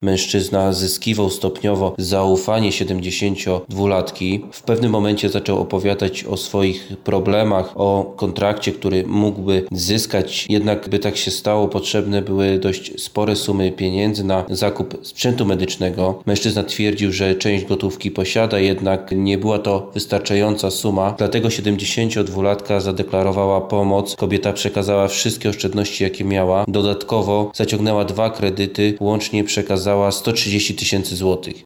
Mężczyzna zyskiwał stopniowo zaufanie 72-latki. W pewnym momencie zaczął opowiadać o swoich problemach, o kontrakcie, który mógłby zyskać. Jednak by tak się stało, potrzebne były dość spore sumy pieniędzy na zakup sprzętu medycznego. Mężczyzna twierdził, że część gotówki posiada, jednak nie była to wystarczająca suma. Dlatego 72-latka zadeklarowała pomoc. Kobieta przekazała wszystkie oszczędności, jakie miała. Dodatkowo zaciągnęła 2 kredyty, łącznie przekazała 130 000 złotych.